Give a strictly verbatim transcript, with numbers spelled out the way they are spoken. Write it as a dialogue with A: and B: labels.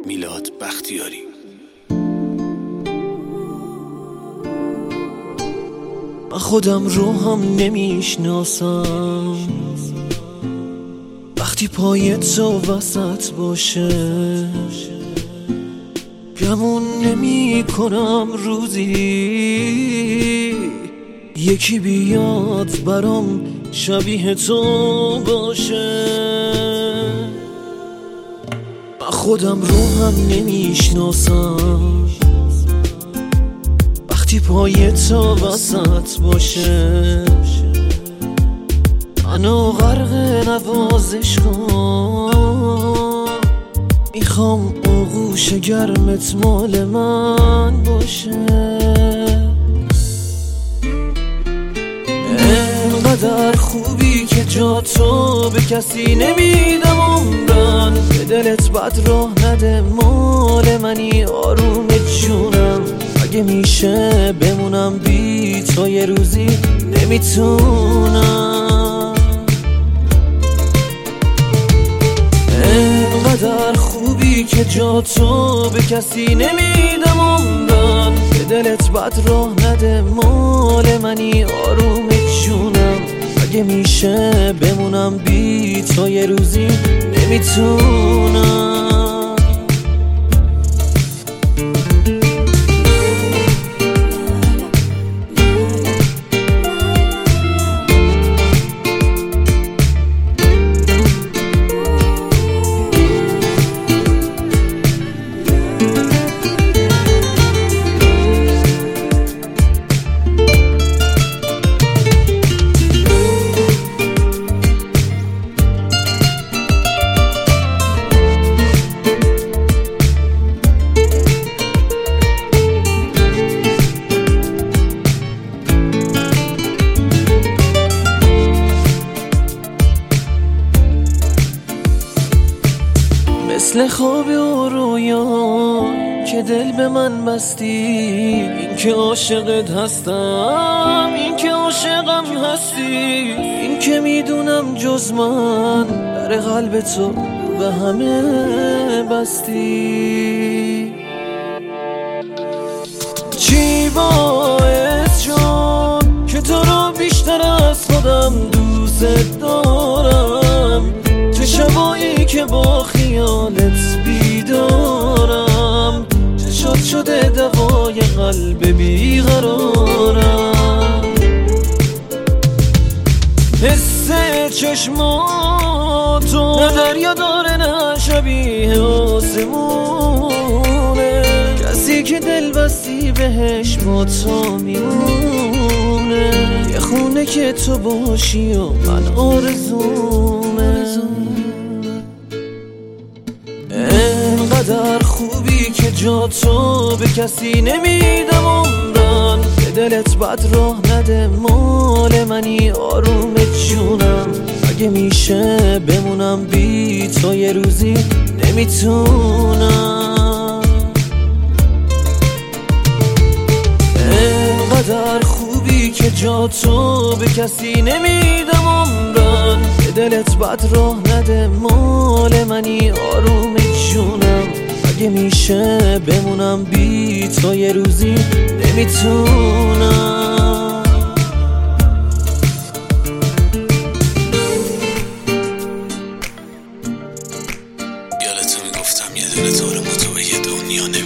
A: میلاد بختیاری.
B: من خودم رو هم نمیشناسم وقتی پای تو وسط باشه، گمون نمی کنم روزی یکی بیاد برام شبیه تو باشه. من خودم رو هم نمیشناسم وقتی پای تو وسط باشه، منو غرق نوازش کن، میخوام آغوش گرمت مال من باشه. انقدر خوبی که جا تو به کسی نمیدم عمرن، به دلت بد راه نده مال منی آروم جونم. اگه میشه بمونم بی تو یه روزی نمیتونم. انقدر خوبی که جا تو به کسی نمیدم عمرن، به دلت بد راه نده مال منی آروم جونم. اگه میشه بمونم بی تو یه روزی نمیتونم. مثل خواب و رویا که دل به من بستی، این که عاشقت هستم، این که عاشقم هستی، این که میدونم جز من در قلب تو به همه بستی. چی باعث شد که تو رو بیشتر از خودم دوست دارم؟ چه شبایی که با خیالت بیدارم، چه شد شده دوای قلب بیقرارم. حس چشماتو نه دریا داره نه شبیه آسمونه، کسی که دل بستی بهش با تو میمونه. یه خونه که تو باشی و من آرزومه. انقدر خوبی که جا تو به کسی نمیدم عمرن، به دلت بد راه نده مال منی آروم جونم. اگه میشه بمونم بی تو یه روزی نمیتونم. انقدر خوبی که جا تو به کسی نمیدم عمرن، به دلت بد راه نده مال منی آروم جونم. اگه میشه بمونم بی تو یه روزی نمیتونم.
A: یادتو میگفتم یه دل تارم تو به یه دنیا نمیتونم.